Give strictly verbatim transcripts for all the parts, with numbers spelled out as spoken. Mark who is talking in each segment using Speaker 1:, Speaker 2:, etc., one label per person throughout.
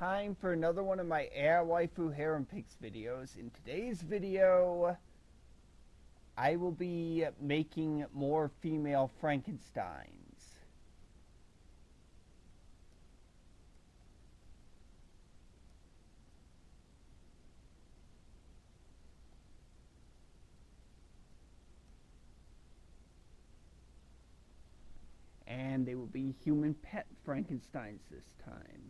Speaker 1: time for another one of my Air Waifu Harem Pics videos. In today's video, I will be making more female Frankensteins. And they will be human pet Frankensteins this time.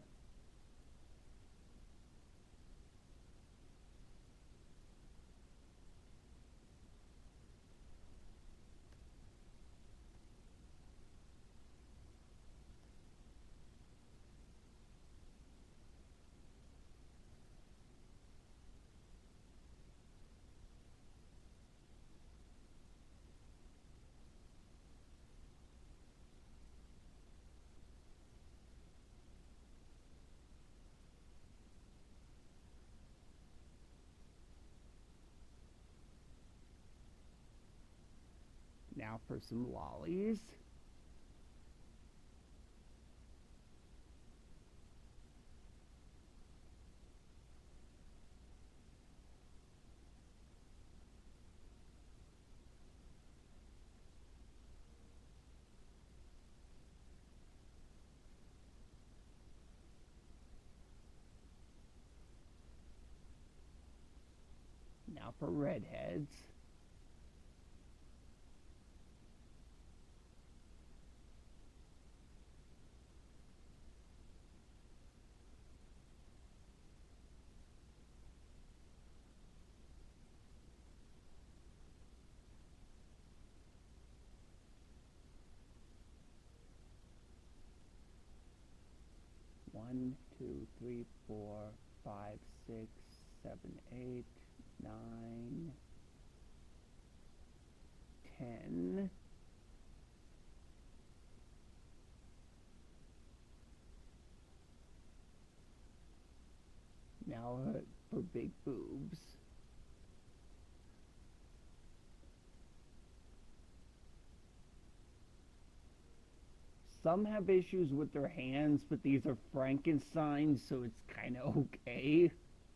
Speaker 1: Now for some lollies. Now for redheads. One, two, three, four, five, six, seven, eight, nine, ten. Now uh, for big boobs. Some have issues with their hands, but these are Frankensteins, so it's kind of okay.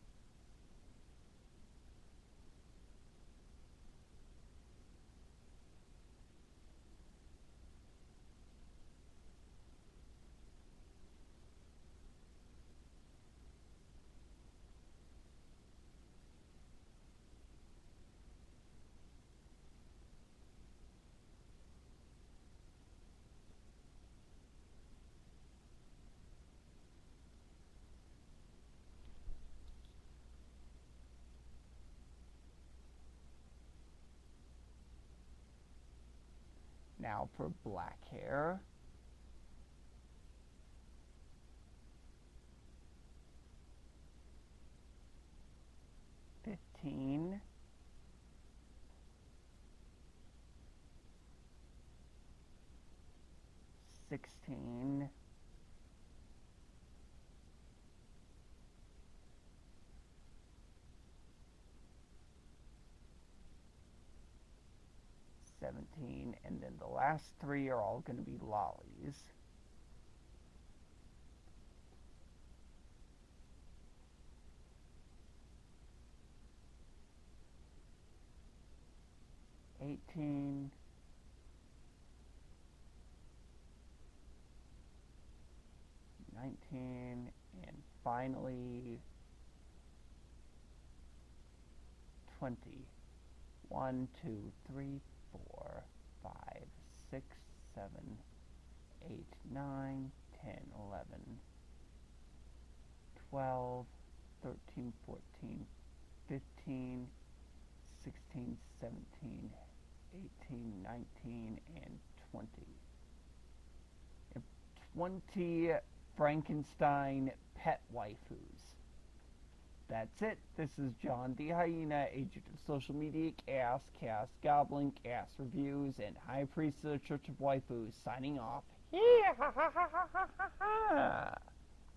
Speaker 1: Now for black hair. Fifteen. Sixteen. seventeen, and then the last three are all going to be lollies. eighteen. nineteen, and finally twenty. One, two, three, four, five, six, seven, eight, nine, ten, eleven, twelve, thirteen, fourteen, fifteen, sixteen, seventeen, eighteen, nineteen, and twenty. And twenty Frankenstein pet waifus. That's it. This is John the Hyena, agent of social media, Chaos, Chaos Goblin, Chaos Reviews, and High Priest of the Church of Waifus, signing off.